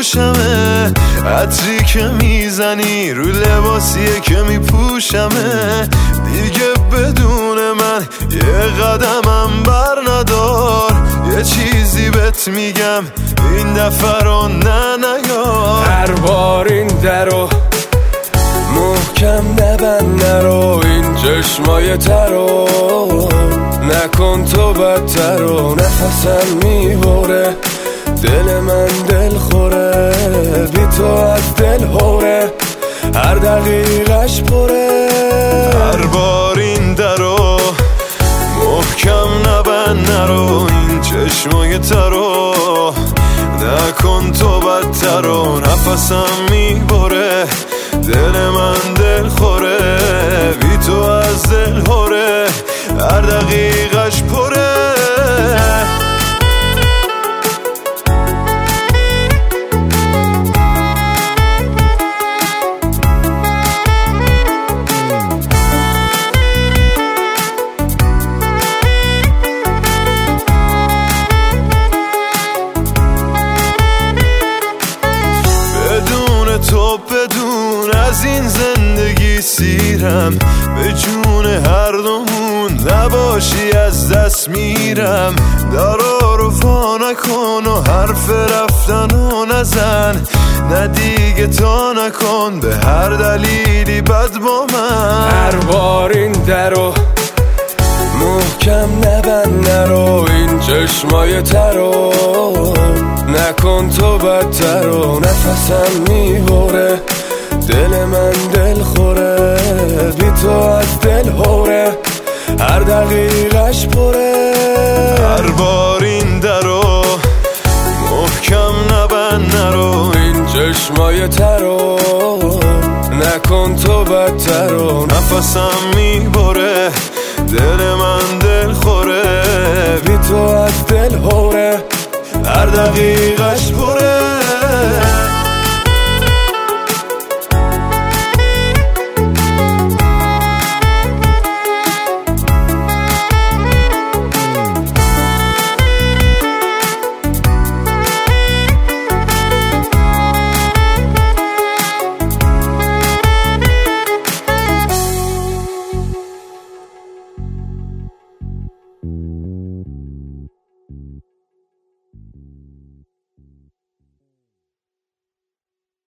گوشمه، عطری که میزنی رو لباسیه که میپوشمه. دیگه بدون من یه قدمم بر ندار، یه چیزی بهت میگم این دفعه رو نیار. هر بار این درو محکم نبند، نرو این چشمای ترو نکن تو بدتر و نفسم میبره، دل من دل خوره، بی تو از دل هوره، هر دقیقش پره. هر بار این درو محکم نبند، نرو این چشمای ترو نکن تو بدتر و نفسم میبره، دل من دل خوره، بی تو از دل هوره، هر دقیقش پره. تو بدون از این زندگی سیرم، به جون هر دومون نباشی از دست میرم. درا رو فا نکن و حرف رفتن و نزن، نه دیگه تا نکن به هر دلیلی بد با من. هر بار این درو محکم نبند، نرو این چشمای ترو نکن تو بدتر و نفسم میبره، دل من دل خوره، بی تو از دل هوره، هر دقیقش پره. هر بار این درو محکم نبند، نرو این چشمای ترو نکن تو بدتر و نفسم میبره، دل من دل خوره، بی تو از دل هوره، هر دقیقش پره.